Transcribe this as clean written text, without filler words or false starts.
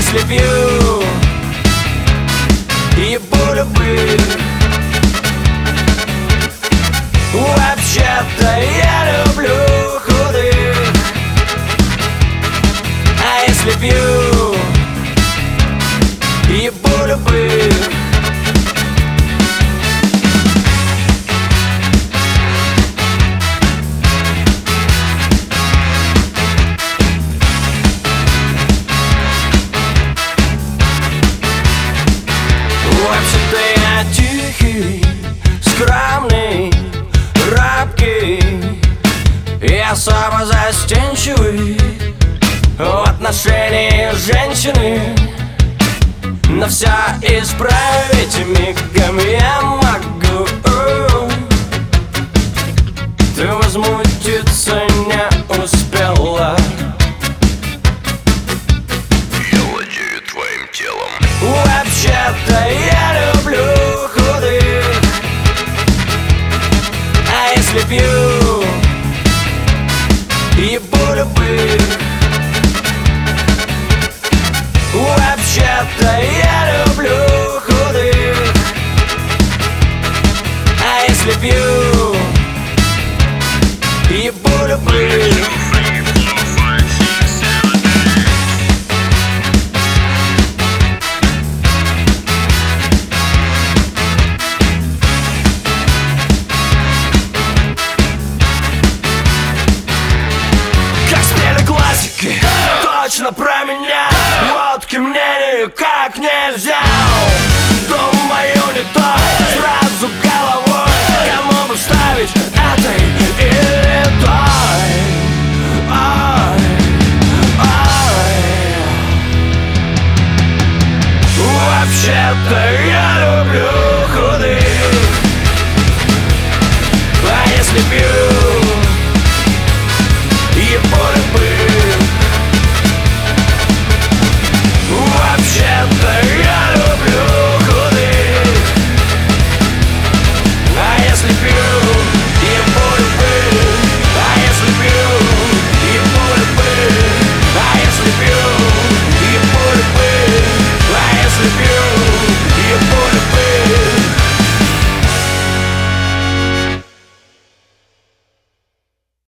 если пью и буду пить. Вообще-то я люблю худых. А если пью и буду пить. Вообще-то я тихий, скромный, робкий и особо застенчивый в отношении женщины. Но все исправить мигом я могу. Ты возмутиться не успела. Я владею твоим телом. Вообще-то я люблю худых. А если пью и буду пить. Вообще-то я люблю худых. А если пью и буду пить. Как спели классики, точно про меня. Водки мне никак нельзя. Думаю не то, сразу головой. Кому бы вставить этой или той? Ой, ой. Вообще-то я люблю худых. А если пью